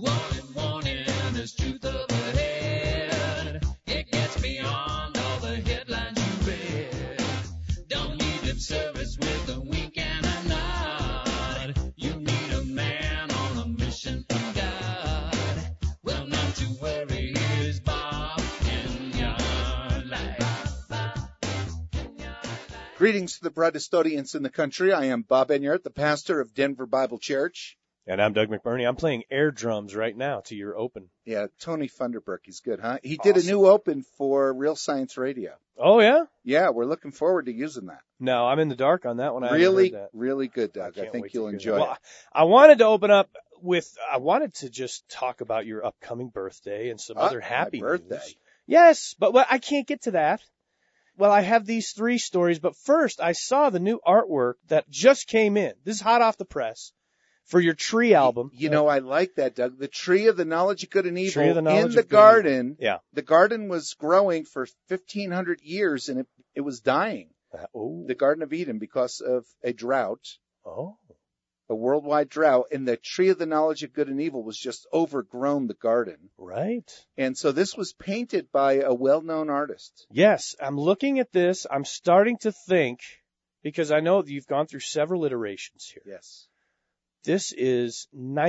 Warning, warning, there's truth up ahead. It gets beyond all the headlines you read. Don't need lip service with a wink and a nod. You need a man on a mission from God. Well, not to worry, here's Bob Kenyon. Greetings to the brightest audience in the country. I am Bob Enyart, the pastor of Denver Bible Church. And I'm Doug McBurney. I'm playing air drums right now to your open. Yeah, Tony Funderburk, he's good, huh? He did a new open for Real Science Radio. Oh, yeah? Yeah, we're looking forward to using that. No, I'm in the dark on that one. Really, that. really good, Doug. I think you'll enjoy it. Well, I wanted to open up with, I wanted to just talk about your upcoming birthday and some other happy my birthday. news. Yes, but I can't get to that. Well, I have these three stories, but first I saw the new artwork that just came in. This is hot off the press for your tree album. You know, I like that, Doug. The Tree of the Knowledge of Good and Evil Tree of the Knowledge in the of Good garden. Yeah. The garden was growing for 1,500 years, and it was dying. The Garden of Eden, because of a drought. Oh. A worldwide drought, and the Tree of the Knowledge of Good and Evil was just overgrown the garden. Right. And so this was painted by a well-known artist. Yes, I'm looking at this. I'm starting to think, because I know that you've gone through several iterations here. Yes. This is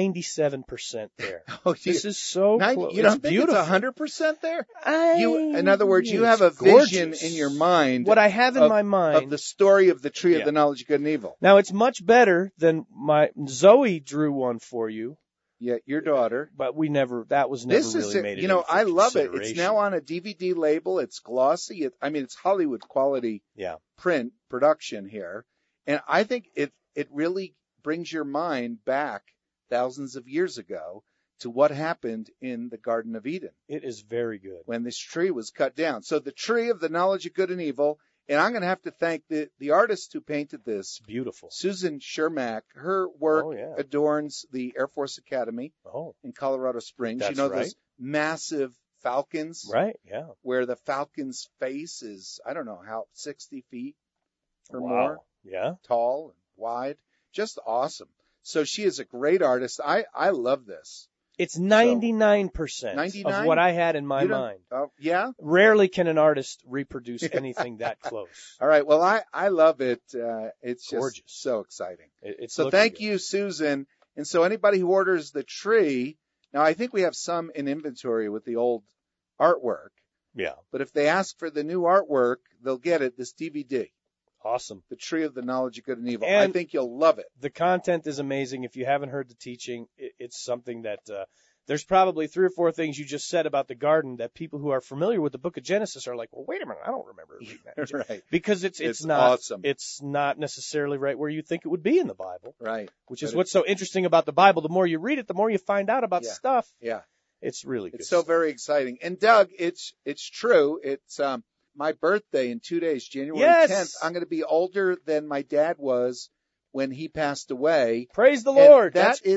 97% there. Oh, this is so 90, close. You don't it's think beautiful. it's 100% there? In other words, you have a gorgeous vision in your mind. What I have in my mind of the story of the Tree of the Knowledge of Good and Evil. Now, it's much better than Zoe drew one for you. Yeah, your daughter. But that was never really made it. You know, I love it. It's now on a DVD label. It's glossy. It's Hollywood quality print production here. And I think it really brings your mind back thousands of years ago to what happened in the Garden of Eden. It is very good. When this tree was cut down. So the Tree of the Knowledge of Good and Evil, and I'm going to have to thank the artist who painted this. Beautiful. Susan Shermack. Her work adorns the Air Force Academy in Colorado Springs. That's those massive falcons? Right, yeah. Where the falcon's face is, 60 feet or more. Yeah. Tall and wide. Just awesome. So she is a great artist. I love this. It's 99% of what I had in my mind. Yeah? Rarely can an artist reproduce anything that close. All right. Well, I love it. It's gorgeous. Just so exciting. So thank you, Susan. And so anybody who orders the tree, now I think we have some in inventory with the old artwork. Yeah. But if they ask for the new artwork, they'll get it, this DVD. Awesome. The Tree of the Knowledge of Good and Evil. And I think you'll love it. The content is amazing. If you haven't heard the teaching, it's something that there's probably 3 or 4 things you just said about the garden that people who are familiar with the book of Genesis are like, well, wait a minute, I don't remember reading that. Right. Because it's not awesome. It's not necessarily right where you think it would be in the Bible. Right. Which is what's so interesting about the Bible. The more you read it, the more you find out about stuff. Yeah. It's really good. It's so very exciting. And Doug, it's true. It's my birthday in 2 days, January 10th. I'm going to be older than my dad was when he passed away. Praise the Lord.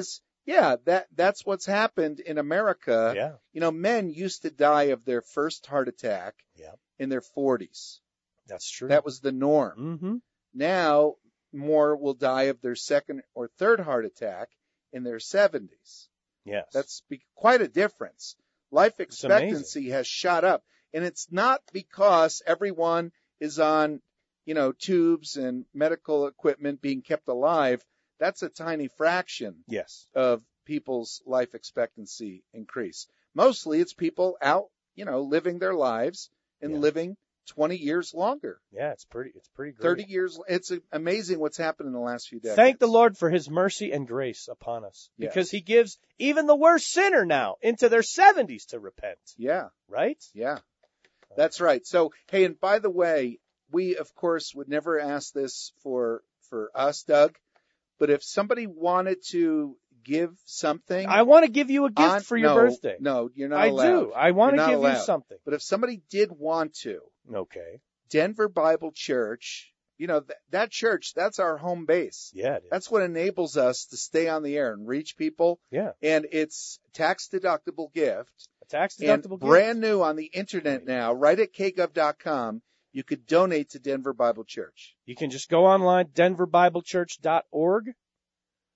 That's what's happened in America. Yeah. You know, men used to die of their first heart attack in their 40s. That's true. That was the norm. Mm-hmm. Now, more will die of their second or third heart attack in their 70s. Yes. That's quite a difference. Life expectancy has shot up. And it's not because everyone is on, tubes and medical equipment being kept alive. That's a tiny fraction of people's life expectancy increase. Mostly it's people out, living their lives and living 20 years longer. Yeah, it's pretty great. 30 years. It's amazing what's happened in the last few decades. Thank the Lord for his mercy and grace upon us. Because he gives even the worst sinner now into their 70s to repent. Yeah. Right? Yeah. That's right. So, hey, and by the way, we, of course, would never ask this for us, Doug, but if somebody wanted to give something. I want to give you a gift for your birthday. No, you're not allowed. I do. I want to give you something. But if somebody did want to. Okay. Denver Bible Church, that church, that's our home base. Yeah, it is. That's what enables us to stay on the air and reach people. Yeah. And it's tax-deductible gift. Tax-deductible gift. Brand new on the internet now, right at kgov.com, you could donate to Denver Bible Church. You can just go online, denverbiblechurch.org.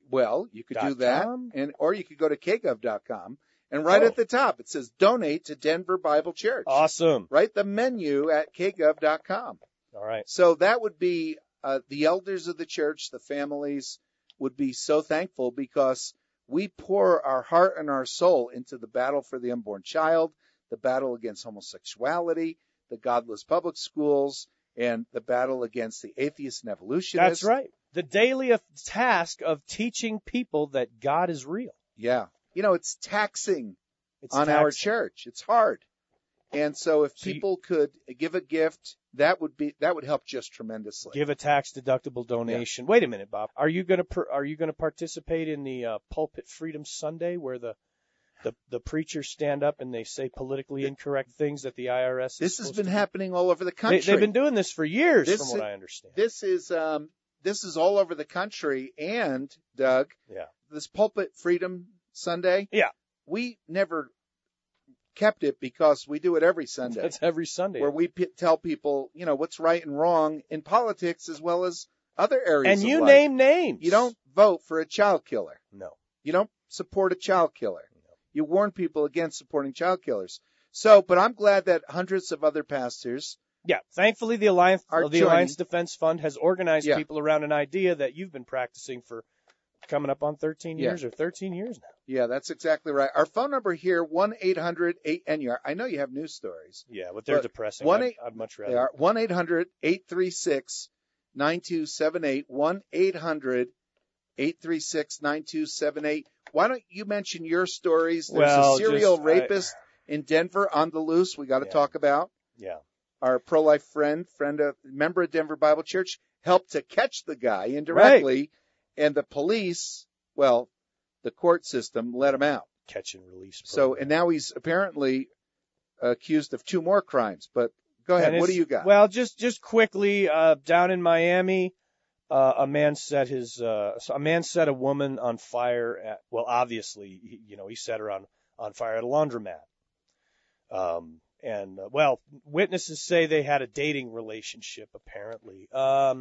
Well, you could do that, .com? or you could go to kgov.com, and right at the top it says donate to Denver Bible Church. Awesome. Right, the menu at kgov.com. All right. So that would be the elders of the church, the families would be so thankful because we pour our heart and our soul into the battle for the unborn child, the battle against homosexuality, the godless public schools, and the battle against the atheists and evolutionists. That's right. The daily task of teaching people that God is real. Yeah. You know, it's taxing our church. It's hard. And so if people could give a gift, that would help just tremendously. Give a tax-deductible donation. Yeah. Wait a minute, Bob. Are you going to participate in the Pulpit Freedom Sunday where the preachers stand up and they say politically incorrect things that the IRS This has been happening all over the country. They've been doing this for years, from what I understand. This is all over the country. And, Doug, this Pulpit Freedom Sunday, we never kept it because we do it every Sunday. That's every Sunday. Where we tell people, you know, what's right and wrong in politics as well as other areas and of you life. name names. You don't vote for a child killer. No. You don't support a child killer. No. You warn people against supporting child killers. So, but I'm glad that hundreds of other pastors. Yeah, thankfully the Alliance Defense Fund has organized people around an idea that you've been practicing for coming up on 13 years or 13 years now. Yeah, that's exactly right. Our phone number here, 1-800-8NUR. I know you have news stories. Yeah, but they're depressing. I'd much rather. They are 1-800-836-9278. 1-800-836-9278. Why don't you mention your stories? There's a serial rapist in Denver on the loose we got to talk about. Yeah. Our pro-life member of Denver Bible Church, helped to catch the guy indirectly. Right. And the police, the court system let him out. Catch and release program. So, and now he's apparently accused of 2 more crimes. But go ahead. What do you got? Well, just quickly, down in Miami, a man set a woman on fire obviously, he set her on fire at a laundromat. Witnesses say they had a dating relationship, apparently.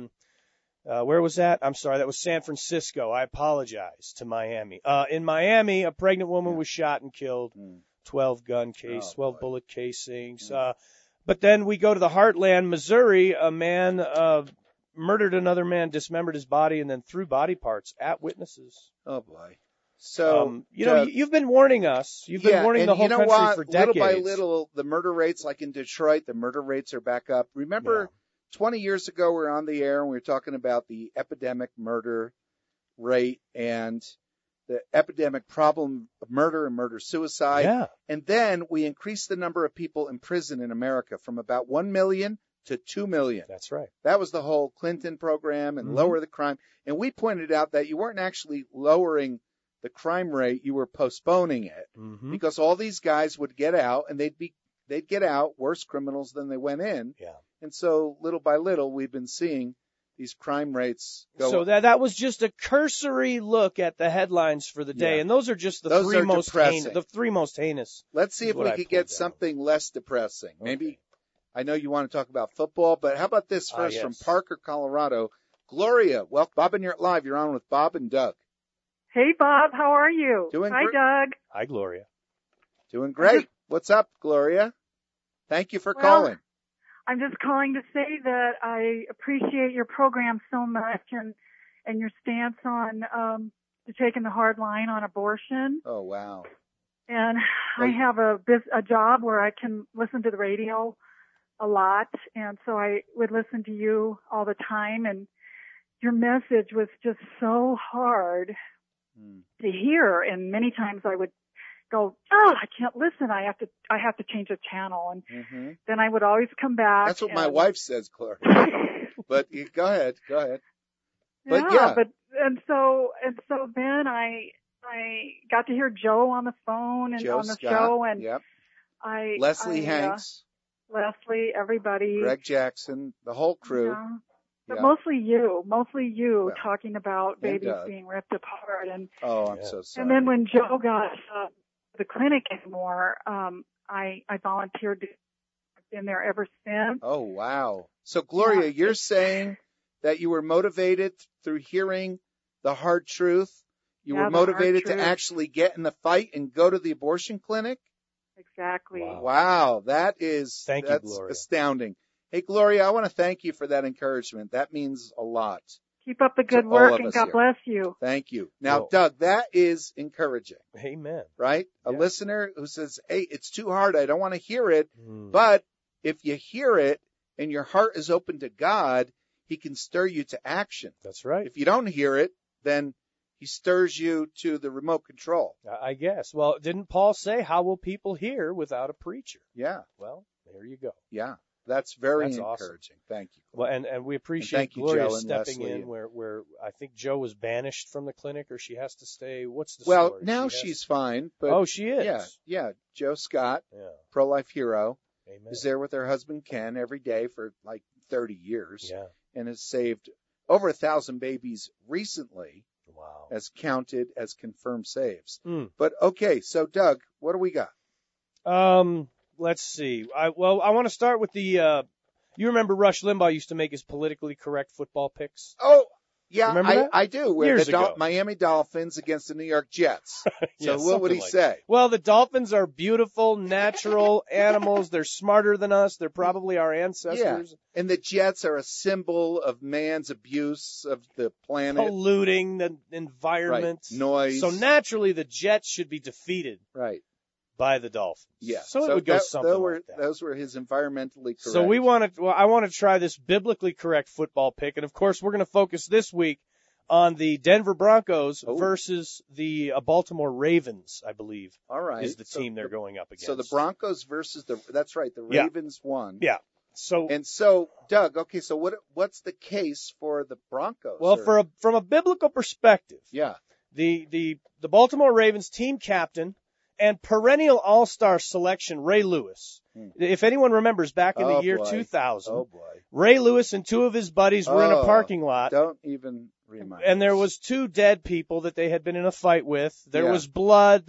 Where was that? I'm sorry, that was San Francisco. I apologize to Miami. In Miami, a pregnant woman was shot and killed. 12 bullet casings. But then we go to the heartland, Missouri. A man murdered another man, dismembered his body, and then threw body parts at witnesses. Oh, boy. So, you've been warning us. You've been warning the whole country for decades. Little by little, the murder rates, like in Detroit, the murder rates are back up. Remember 20 years ago, we were on the air and we were talking about the epidemic murder rate and the epidemic problem of murder and murder-suicide. Yeah. And then we increased the number of people in prison in America from about 1 million to 2 million. That's right. That was the whole Clinton program and lower the crime. And we pointed out that you weren't actually lowering the crime rate, you were postponing it because all these guys would get out and they'd get out worse criminals than they went in. Yeah. And so little by little, we've been seeing these crime rates go up. So that was just a cursory look at the headlines for the day. And those are just the three most heinous. Let's see if we could get something less depressing. Okay. Maybe, I know you want to talk about football, but how about this first from Parker, Colorado. Gloria, well, Bob and You're Live. You're on with Bob and Doug. Hey, Bob. How are you? Hi, Doug. Hi, Gloria. Doing great. What's up, Gloria? Thank you for calling. I'm just calling to say that I appreciate your program so much and your stance on taking the hard line on abortion. Oh, wow. And I have a job where I can listen to the radio a lot, and so I would listen to you all the time, and your message was just so hard to hear, and many times I would go, I can't listen. I have to change the channel, and then I would always come back. That's what my wife says, Gloria. But go ahead. But and so then I got to hear Joe on the phone and on the show, and Leslie Hanks, Leslie, everybody, Greg Jackson, the whole crew. But mostly you talking about babies being ripped apart. And I'm so sorry. And then when Joe got the clinic anymore, I volunteered to have been there ever since. Oh, wow. So, Gloria, you're saying that you were motivated through hearing the hard truth You were motivated to actually get in the fight and go to the abortion clinic? Exactly. Wow. That's Gloria. Astounding. Hey, Gloria, I want to thank you for that encouragement. That means a lot. Keep up the good work, and God bless you. Thank you. Now, Doug, that is encouraging. Amen. Right? A listener who says, hey, it's too hard. I don't want to hear it. But if you hear it and your heart is open to God, he can stir you to action. That's right. If you don't hear it, then he stirs you to the remote control. I guess. Well, didn't Paul say, how will people hear without a preacher? Yeah. Well, there you go. Yeah. That's very encouraging. Awesome. Thank you. Well, and we appreciate Gloria stepping in where I think Joe was banished from the clinic, or she has to stay. What's the story? Well, now she's fine. But she is? Yeah. Joe Scott, pro-life hero, is there with her husband Ken every day for like 30 years and has saved over 1,000 babies recently. Wow. As counted as confirmed saves. But okay, so Doug, what do we got? Let's see. I want to start with the, you remember Rush Limbaugh used to make his politically correct football picks? Oh, yeah, I do. Years ago. Miami Dolphins against the New York Jets. So what would he say? Well, the Dolphins are beautiful, natural animals. They're smarter than us. They're probably our ancestors. Yeah. And the Jets are a symbol of man's abuse of the planet. Polluting the environment. Right. Noise. So naturally the Jets should be defeated. Right. By the Dolphins. Yeah. So it would go something like that. Those were his environmentally correct. So I want to try this biblically correct football pick. And of course, we're going to focus this week on the Denver Broncos versus the Baltimore Ravens, I believe. All right. Is the team they're going up against. So the Broncos versus that's right. The Ravens won. Yeah. So Doug, okay, so what's the case for the Broncos? Well, from a biblical perspective. Yeah. The Baltimore Ravens team captain and perennial all-star selection, Ray Lewis. If anyone remembers, back in the year 2000, Ray Lewis and two of his buddies were in a parking lot. Don't even remind And there was two dead people that they had been in a fight with. There was blood.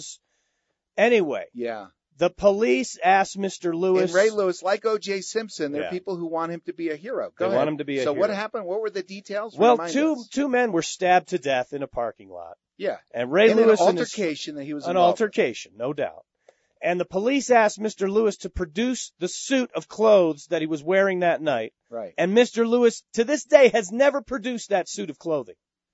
Anyway. Yeah. The police asked Mr. Lewis. And Ray Lewis, like O.J. Simpson, there are people who want him to be a hero. Go ahead. Want him to be a hero. So what happened? What were the details? Well, two men were stabbed to death in a parking lot. Yeah. And Ray Lewis an altercation that he was an altercation, no doubt. And the police asked Mr. Lewis to produce the suit of clothes that he was wearing that night. Right. And Mr. Lewis, to this day, has never produced that suit of clothing.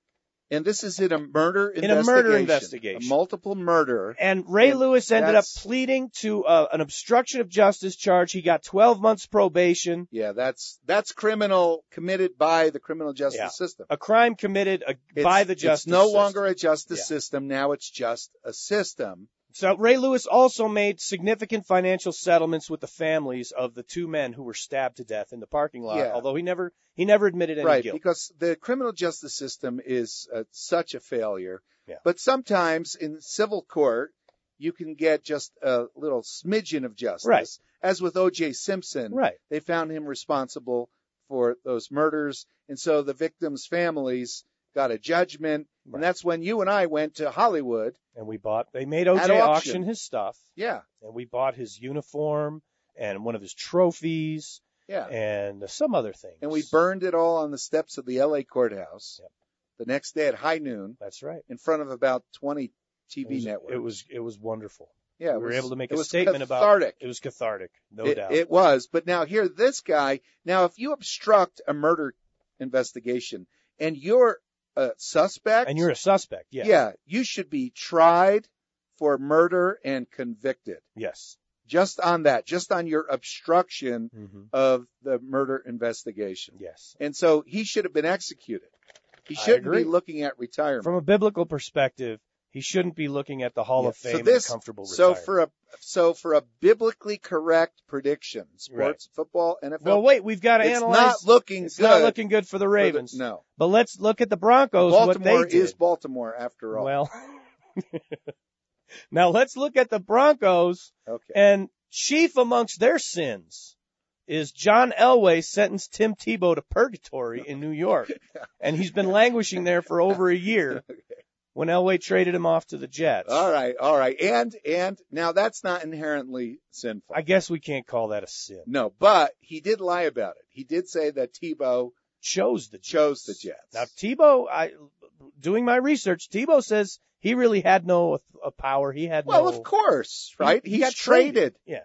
And this is in a murder investigation. A multiple murder. And Ray Lewis ended up pleading to an obstruction of justice charge. He got 12 months probation. Yeah, that's criminal committed by the criminal justice system. A crime committed by the justice system. It's no longer a justice system. Now it's just a system. So Ray Lewis also made significant financial settlements with the families of the two men who were stabbed to death in the parking lot, although he never admitted any guilt. Right, because the criminal justice system is such a failure. Yeah. But sometimes in civil court, you can get just a little smidgen of justice. Right. As with O.J. Simpson, they found him responsible for those murders, and so the victims' families got a judgment, and that's when you and I went to Hollywood. And they made O.J. auction his stuff. Yeah. And we bought his uniform and one of his trophies. Yeah. And some other things. And we burned it all on the steps of the L.A. courthouse. Yep. The next day at high noon. That's right. In front of about 20 TV networks. It was wonderful. Yeah. We were able to make a statement cathartic. It was cathartic, no doubt. It was. But now here, this guy, if you obstruct a murder investigation and you're a suspect. And you're a suspect, yeah. Yeah, you should be tried for murder and convicted. Yes. Just on your obstruction of the murder investigation. Yes. And so he should have been executed. He shouldn't be looking at retirement. From a biblical perspective, he shouldn't be looking at the Hall of Fame and comfortable retirement. So for a biblically correct prediction, sports, football, NFL. Well, wait, we've got to analyze. It's not looking good for the Ravens. No. But let's look at the Broncos. Baltimore is Baltimore after all. Well, now let's look at the Broncos. Okay. And chief amongst their sins is John Elway sentenced Tim Tebow to purgatory in New York. And he's been languishing there for over a year. When Elway traded him off to the Jets. All right. And now that's not inherently sinful. I guess we can't call that a sin. No, but he did lie about it. He did say that Tebow chose the Jets. Now Tebow, doing my research, Tebow says he really had no power. He had Well, of course, right? He He's got traded. Yeah.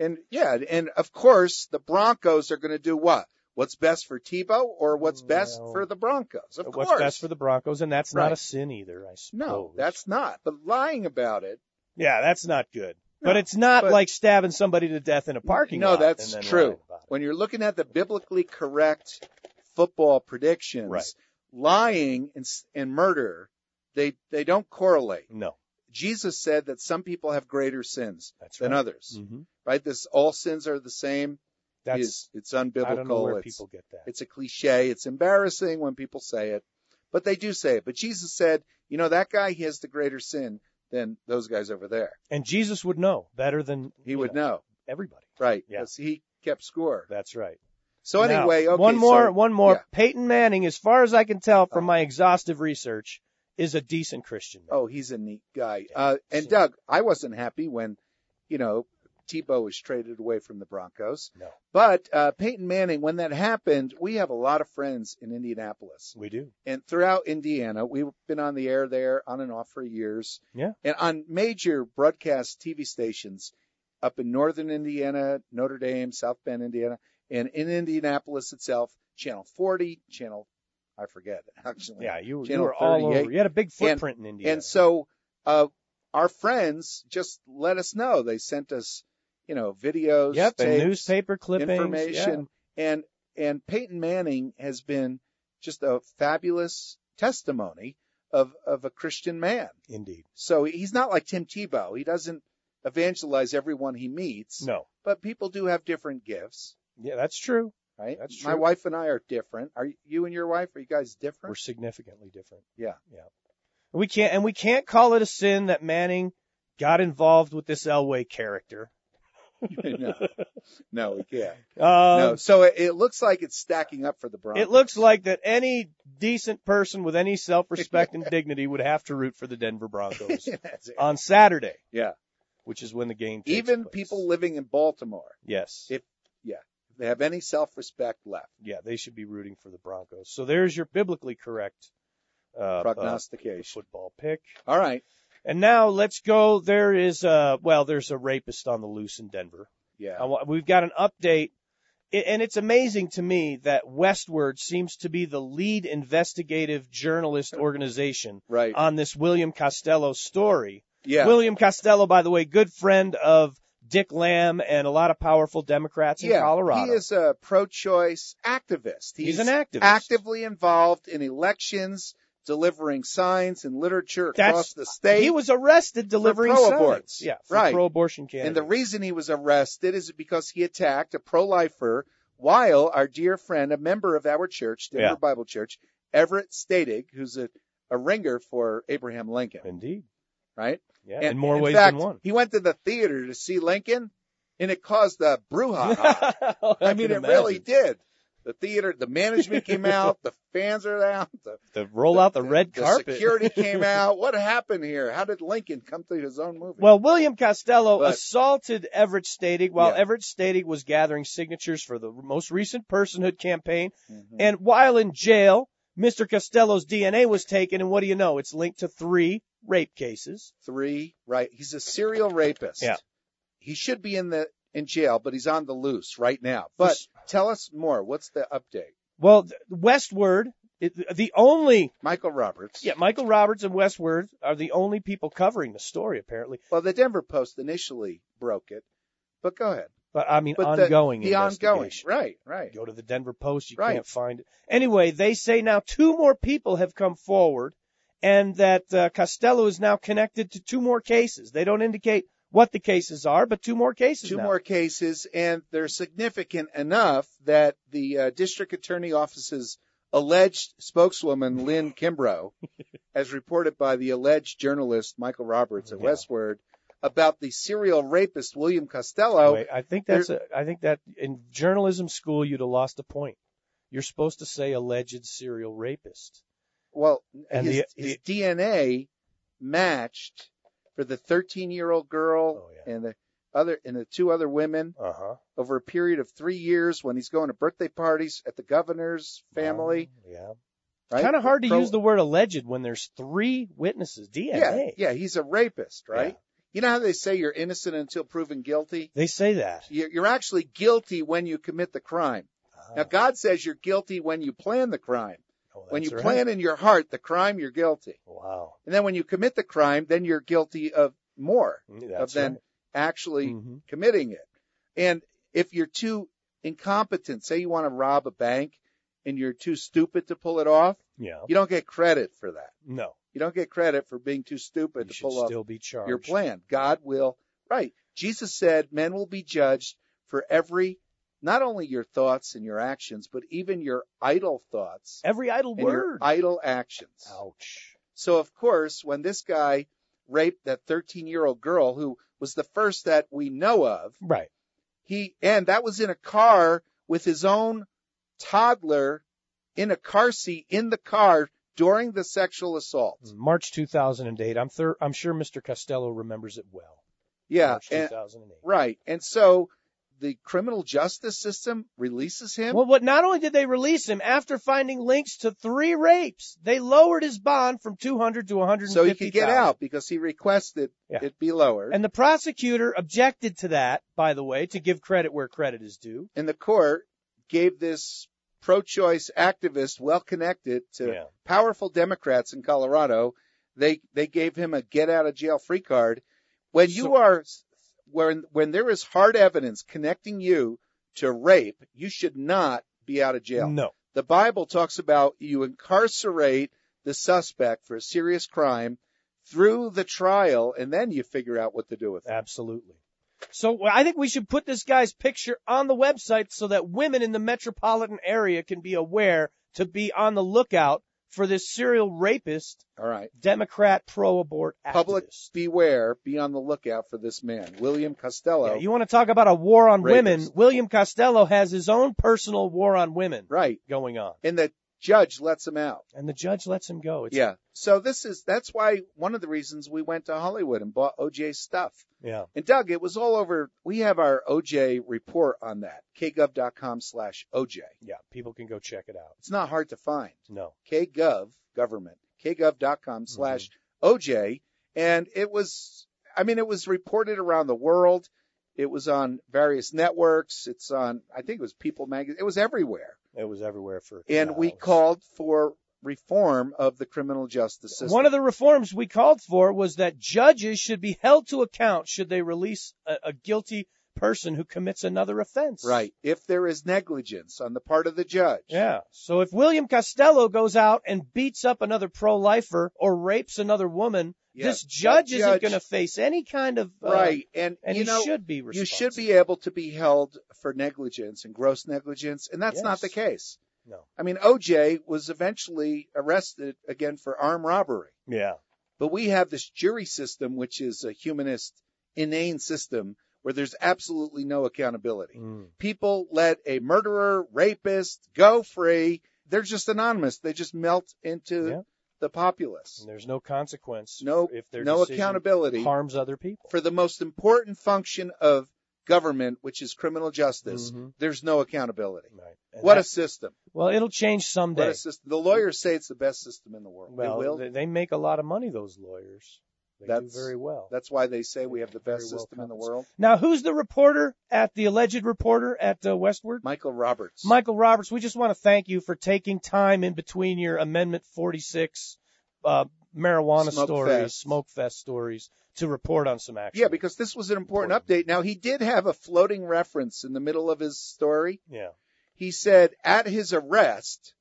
And of course, the Broncos are going to do what? What's best for Tebow or what's best for the Broncos? Of course. What's best for the Broncos, and that's not Right. a sin either, I suppose. No, that's not. But lying about it. Yeah, that's not good. No, but it's not but- like stabbing somebody to death in a parking lot. No, that's and then true. lying about it. When you're looking at the biblically correct football predictions, Right. lying and murder, they don't correlate. No. Jesus said that some people have greater sins That's than right. others. Mm-hmm. Right? All sins are the same. That's It's unbiblical. I don't know where people get that. It's a cliche. It's embarrassing when people say it, but they do say it. But Jesus said, that guy, he has the greater sin than those guys over there. And Jesus would know better than He would know. everybody. Right. Yeah. Because he kept score. That's right. So anyway, Now, okay. one more. Yeah. Peyton Manning, as far as I can tell from my exhaustive research, is a decent Christian man. Oh, he's a neat guy. And So- Doug, I wasn't happy when, Tebow was traded away from the Broncos. No. But Peyton Manning, when that happened, we have a lot of friends in Indianapolis. We do. And throughout Indiana, we've been on the air there on and off for years. Yeah. And on major broadcast TV stations up in northern Indiana, Notre Dame, South Bend, Indiana, and in Indianapolis itself, Channel 40, I forget, actually. Yeah, you Channel were all 38. over. You had a big footprint in Indiana. And so our friends just let us know. They sent us, videos, and tapes, newspaper clippings, information. And Peyton Manning has been just a fabulous testimony of a Christian man. Indeed. So he's not like Tim Tebow. He doesn't evangelize everyone he meets. No. But people do have different gifts, Yeah, that's true. right? That's true. My wife and I are different. Are you and your wife, are you guys different? We're significantly different. Yeah. We can't call it a sin that Manning got involved with this Elway character. No, we can't. No. So it looks like it's stacking up for the Broncos. It looks like that any decent person with any self-respect and dignity would have to root for the Denver Broncos That's it. on Saturday, Yeah. which is when the game takes Even place. people living in Baltimore, Yes. if they have any self-respect left. Yeah, they should be rooting for the Broncos. So there's your biblically correct Prognostication. football pick. All right. And now let's go. There's a rapist on the loose in Denver. Yeah. We've got an update, and it's amazing to me that Westward seems to be the lead investigative journalist organization Right. on this William Costello story. Yeah. William Costello, by the way, good friend of Dick Lamb and a lot of powerful Democrats in Colorado. He is a pro-choice activist. He's an activist. Actively involved in elections, delivering signs and literature across the state. He was arrested delivering pro-aborts. signs. Yeah, for Right. pro-abortion candidates. And the reason he was arrested is because he attacked a pro-lifer while our dear friend, a member of our church, Denver Bible Church, Everett Stadig, who's a ringer for Abraham Lincoln. Indeed. Right? Yeah, And in more in ways fact, than one. He went to the theater to see Lincoln, and it caused a brouhaha. I mean, it really did. The theater, the management came out, the fans are out, The roll out the red carpet. The security came out. What happened here? How did Lincoln come to his own movie? Well, William Costello assaulted Everett Stadig while Yeah. Everett Stadig was gathering signatures for the most recent personhood campaign. Mhm. And while in jail, Mr. Costello's DNA was taken, and what do you know? It's linked to 3 rape cases. 3, right? He's a serial rapist. Yeah. He should be in jail, but he's on the loose right now. But tell us more. What's the update? Well, Westward, the only Michael Roberts. Yeah, Michael Roberts and Westward are the only people covering the story, apparently. Well, the Denver Post initially broke it, but go ahead. But I mean, But ongoing the ongoing, investigation. right. Go to the Denver Post, you Right. can't find it. Anyway, they say now 2 more people have come forward, and that Costello is now connected to 2 more cases. They don't indicate what the cases are, but 2 more cases. 2 now. more cases, and they're significant enough that the district attorney office's alleged spokeswoman, Lynn Kimbrough, as reported by the alleged journalist Michael Roberts at Westward, about the serial rapist William Costello. Wait, I think that in journalism school you'd have lost a point. You're supposed to say alleged serial rapist. Well, And his the DNA matched for the 13-year-old girl and the 2 other women over a period of 3 years when he's going to birthday parties at the governor's family. right? Kind of hard to use the word alleged when there's 3 witnesses. DNA. Yeah, he's a rapist, right? Yeah. You know how they say you're innocent until proven guilty? They say that. You're actually guilty when you commit the crime. Now, God says you're guilty when you plan the crime. When you plan in your heart the crime, you're guilty. Wow. And then when you commit the crime, then you're guilty of more than actually committing it. And if you're too incompetent, say you want to rob a bank and you're too stupid to pull it off, you don't get credit for that. No. You don't get credit for being too stupid to pull off your plan. God will. Right. Jesus said men will be judged for not only your thoughts and your actions, but even your idle thoughts. Every idle and word. Your idle actions. Ouch. So, of course, when this guy raped that 13-year-old girl who was the first that we know of. Right. And that was in a car with his own toddler in a car seat in the car during the sexual assault. March 2008. I'm sure Mr. Costello remembers it well. Yeah. March 2008. Right. And so the criminal justice system releases him. Well, not only did they release him, after finding links to 3 rapes, they lowered his bond from $200 to $150,000. So he could get out because he requested it be lowered. And the prosecutor objected to that, by the way, to give credit where credit is due. And the court gave this pro-choice activist, well-connected to powerful Democrats in Colorado, they gave him a get-out-of-jail-free card. When there is hard evidence connecting you to rape, you should not be out of jail. No. The Bible talks about you incarcerate the suspect for a serious crime through the trial, and then you figure out what to do with it. Absolutely. So I think we should put this guy's picture on the website so that women in the metropolitan area can be aware to be on the lookout for this serial rapist, all right, Democrat pro-abort activist. Public beware, be on the lookout for this man, William Costello. Yeah, you want to talk about a war on women? William Costello has his own personal war on women going on. And the judge lets him out. And the judge lets him go. So that's why one of the reasons we went to Hollywood and bought OJ stuff. Yeah. And Doug, it was all over. We have our OJ report on that. kgov.com/OJ. Yeah. People can go check it out. It's not hard to find. No. KGov, government, kgov.com/OJ. And it was reported around the world. It was on various networks. It's on, I think it was People Magazine. It was everywhere. It was everywhere And we called for reform of the criminal justice system. One of the reforms we called for was that judges should be held to account should they release a guilty person who commits another offense. Right. If there is negligence on the part of the judge. Yeah. So if William Costello goes out and beats up another pro-lifer or rapes another woman, this judge isn't going to face any kind of right. And he should be responsible. You should be able to be held for negligence and gross negligence, and that's not the case. No. I mean, OJ was eventually arrested again for armed robbery. Yeah. But we have this jury system, which is a humanist, inane system where there's absolutely no accountability. People let a murderer, rapist go free. They're just anonymous. They just melt into the populace. And there's no consequence. If their accountability harms other people. For the most important function of government, which is criminal justice, there's no accountability. Right. What a system. Well, it'll change someday. What a system. The lawyers say it's the best system in the world. Well, they make a lot of money, those lawyers. They do very well. That's why they say we have the best system in the world. Now, who's the alleged reporter at Westword? Michael Roberts. Michael Roberts, we just want to thank you for taking time in between your Amendment 46 marijuana smoke fest stories, to report on some action. Yeah, because this was an important update. Now, he did have a floating reference in the middle of his story. Yeah. He said at his arrest,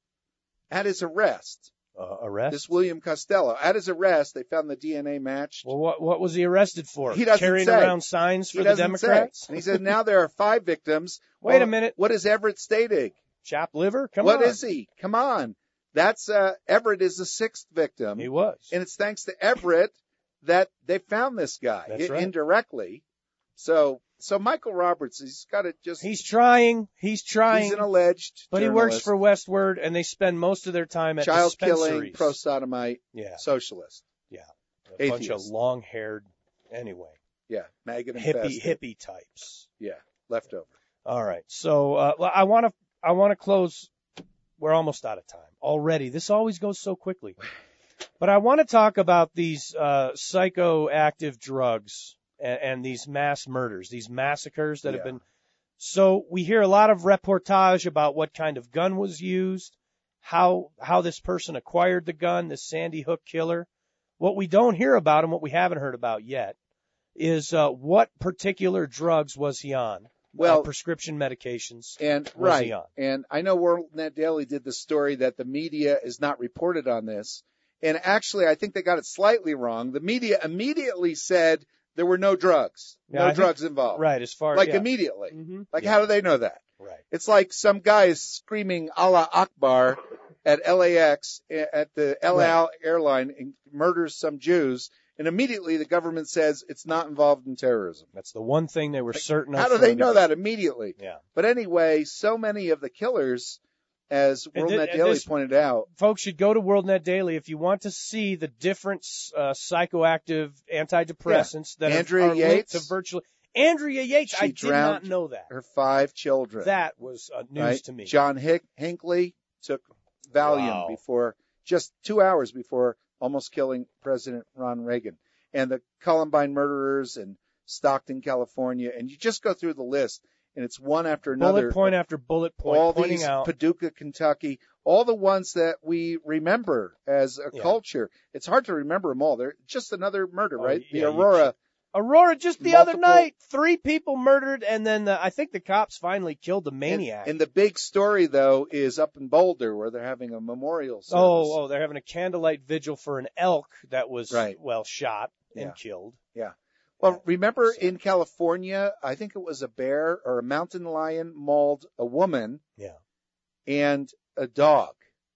this William Costello, at his arrest, they found the DNA matched. Well, what was he arrested for? He doesn't Carrying say. Around signs for the Democrats? And he said now there are 5 victims. Wait a minute. What is Everett stating? Chopped liver? Come on. What is he? Come on. That's Everett is the 6th victim. He was. And it's thanks to Everett that they found this guy. That's right. Indirectly. So Michael Roberts, he's got to just... He's trying. He's an alleged But journalist. He works for Westward, and they spend most of their time at child-killing, pro-sodomite, socialist. Yeah. A bunch of long-haired, anyway. Yeah, maggot-infested. Hippie types. Yeah, leftover. All right. So I want to close we're almost out of time already. This always goes so quickly. But I want to talk about these psychoactive drugs and these mass murders, these massacres that have been. So we hear a lot of reportage about what kind of gun was used, how this person acquired the gun, this Sandy Hook killer. What we don't hear about and what we haven't heard about yet is what particular drugs was he on? Well, prescription medications. And was he on? And I know WorldNet Daily did the story that the media is not reported on this. And actually, I think they got it slightly wrong. The media immediately said there were no drugs, drugs involved. Right, as far like immediately. Mm-hmm. Like, how do they know that? Right. It's like some guy is screaming Allah Akbar at LAX at the El Al airline and murders some Jews. And immediately the government says it's not involved in terrorism. That's the one thing they were certain of. How do they know that immediately? Yeah. But anyway, so many of the killers, as WorldNet Daily pointed out. Folks should go to WorldNet Daily if you want to see the different psychoactive antidepressants that are linked to virtually. Andrea Yates, I did not know that. Her 5 children. That was news to me. John Hinckley took Valium before, just 2 hours before almost killing President Ron Reagan. And the Columbine murderers in Stockton, California. And you just go through the list, and it's one after another. Bullet point after bullet point. All these, Paducah, Kentucky, all the ones that we remember as a culture. It's hard to remember them all. They're just another murder, right? The Aurora, just the other night, 3 people murdered, and then I think the cops finally killed the maniac. And the big story, though, is up in Boulder, where they're having a memorial service. Oh, they're having a candlelight vigil for an elk that was, shot and killed. Yeah. Well, remember in California, I think it was a bear or a mountain lion mauled a woman and a dog.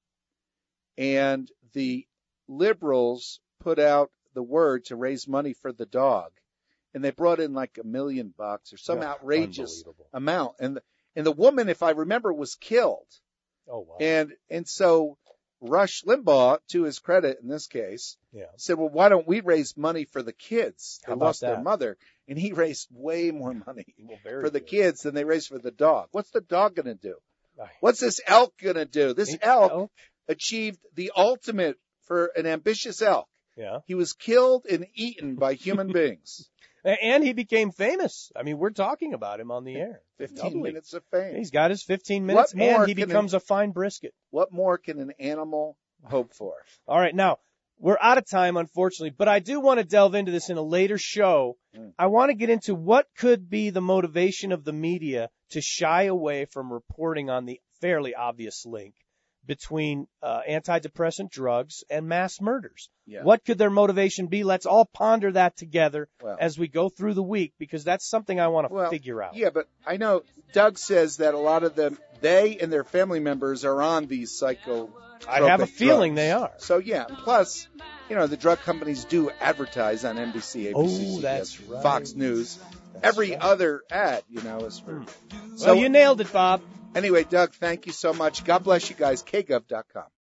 And the liberals put out the word to raise money for the dog. And they brought in like $1 million or some outrageous amount. And the woman, if I remember, was killed. Oh, wow. And so Rush Limbaugh, to his credit in this case, said, well, why don't we raise money for the kids who lost their mother? And he raised way more money for the kids than they raised for the dog. What's the dog going to do? What's this elk going to do? This elk achieved the ultimate for an ambitious elk. Yeah. He was killed and eaten by human beings. And he became famous. I mean, we're talking about him on the air. 15 minutes of fame. He's got his 15 minutes, and he becomes a fine brisket. What more can an animal hope for? All right, now, we're out of time, unfortunately, but I do want to delve into this in a later show. I want to get into what could be the motivation of the media to shy away from reporting on the fairly obvious link between antidepressant drugs and mass murders. Yeah. What could their motivation be? Let's all ponder that together as we go through the week, because that's something I want to figure out. Yeah, but I know Doug says that a lot of them, they and their family members are on these psychotropic I have a feeling drugs. They are. So, yeah. Plus, the drug companies do advertise on NBC, ABC, that's right. Fox News. Every other ad, is for... So you nailed it, Bob. Anyway, Doug, thank you so much. God bless you guys. KGov.com.